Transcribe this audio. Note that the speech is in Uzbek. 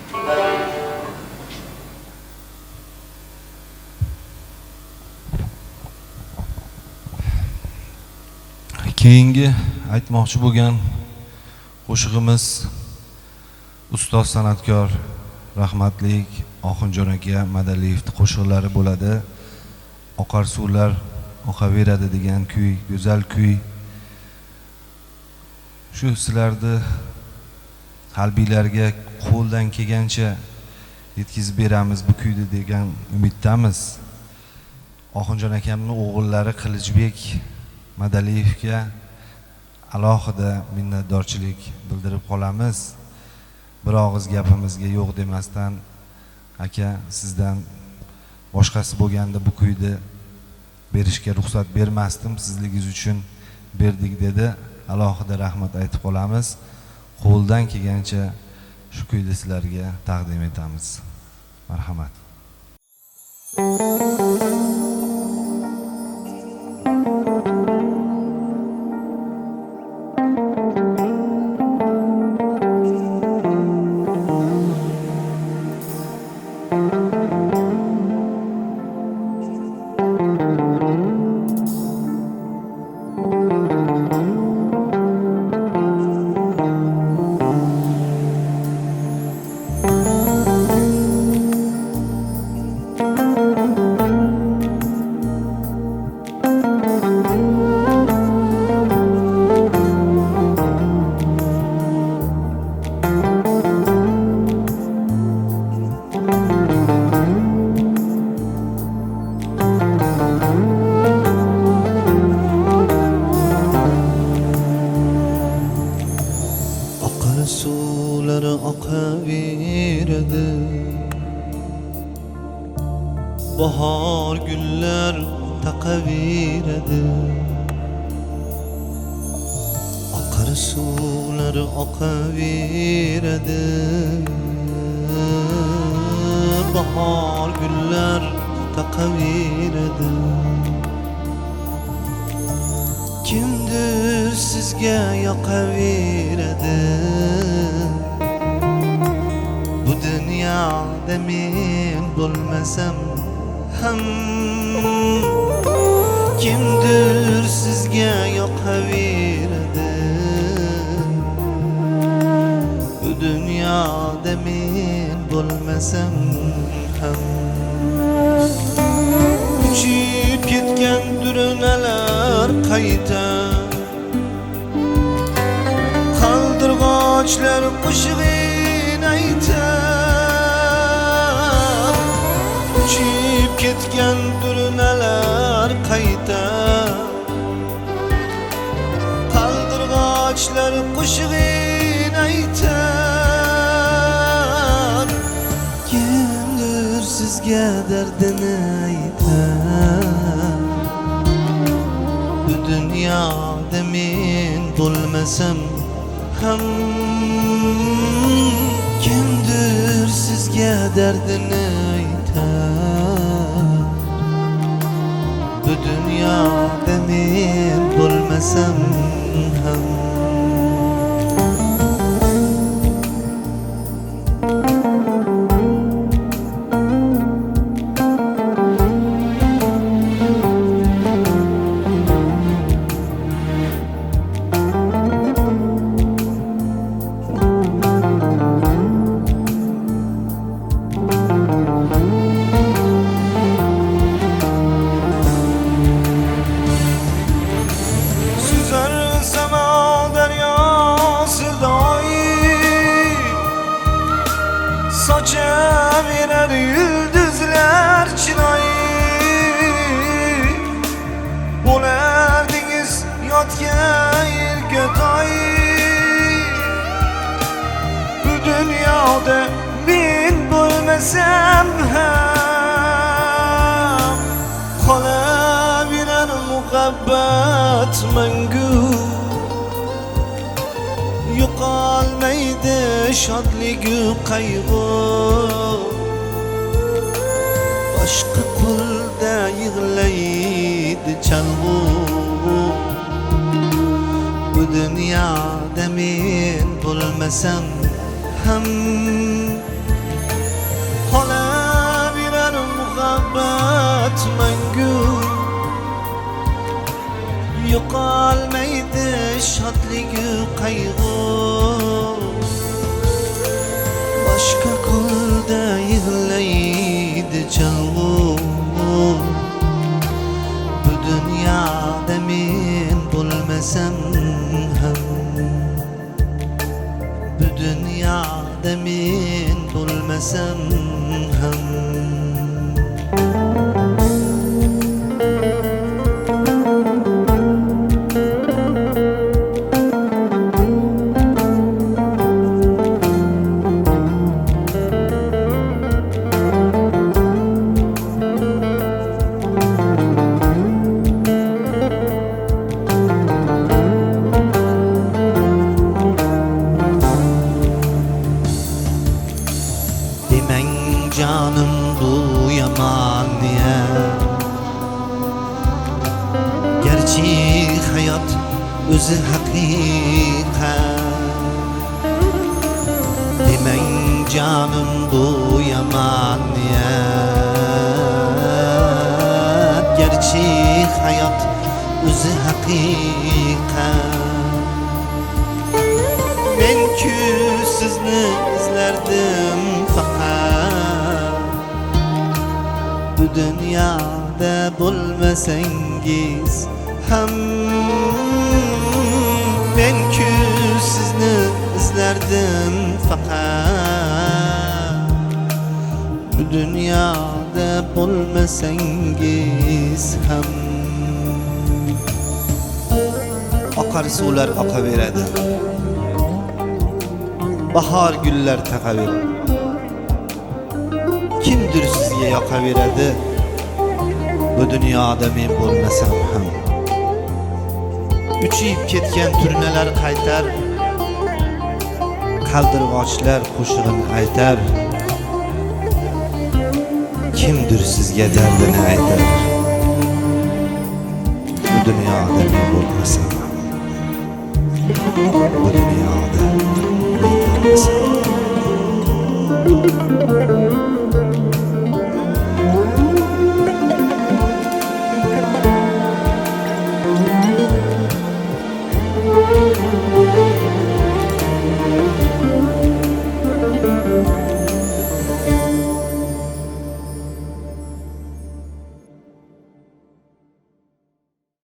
Keyingi aytmoqchi bo'lgan qo'shig'imiz ustoz san'atkor rahmatlik Oxunjon aka Madaliyevning qo'shiqlari bo'ladi. Oqar suvlar oqaveradi degan kuy, go'zal kuy. Shu sizlarni qalbinglarga qo'ldan kelgancha yetkazib beramiz bu kuyni degan umiddamiz. Oxunjon akamning o'g'illari Qilichbek Madaliyevga alohida minnatdorchilik bildirib qolamiz. Bir og'iz gapimizga yo'q demasdan, aka sizdan boshqasi bo'lganda bu kuyni berishga ruxsat bermasdim, sizligingiz uchun berdik dedi. Alohida rahmat aytib qolamiz. Qo'ldan kelgancha shu kuyni sizlarga taqdim etamiz. Marhamat. Bahar güller taqaveradi, oqar suvlar oqaveradi. Bahar güller taqaveradi. Kimdir sizga yoqaveradi. Bu dunyoda men bo'lmasam ham kimdir sizga yoqaveradi. Bu dunyoda men bo'lmasam ham uchib ketgan durnalar qayta, qaldirg'ochlar qo'shig'in aytar. Uchib ketgan durnalar qayta, qaldirg'ochlar qo'shig'in aytar. Kimdir sizga dardini aytar. Bu dunyoda men bo'lmasam ham kimdir sizga dardini aytar. Bu dunyoda men bo'lmasam ham sochaverar yulduzlar chinoyi. Bo'lardingiz yotgan yerga toy. Bu dunyoda men bo'lmasam ham qolaverar muhabbat mangu. Yo'qolmaydi shodligu qayg'u. Boshqa qo'lda yig'laydi chalg'u. Bu dunyoda men bo'lmasam ham qolmaydi shodligu qayg'u boshqa ko'lda yig'laydi chalg'u bu dunyoda men bo'lmasam ham bu dunyoda men bo'lmasam ham canım bu yaman niye gerçi hayat özü hakikat demeng canım bu yaman niye gerçi hayat özü hakikat men ku sizni izlardim fakat bu dünyada bo'lmasangiz ham men ku sizni izlardim faqat bu dunyoda bo'lmasangiz ham oqar suvlar oqaveradi bahor gullar taqaveradi kimdir sizga yoqaveradi bu dunyoda men bo'lmasam ham uchib ketgan turnalar qaytar qaldirg'ochlar qo'shig'in aytar kimdir sizga dardini aytar bu dunyoda men bo'lmasam ham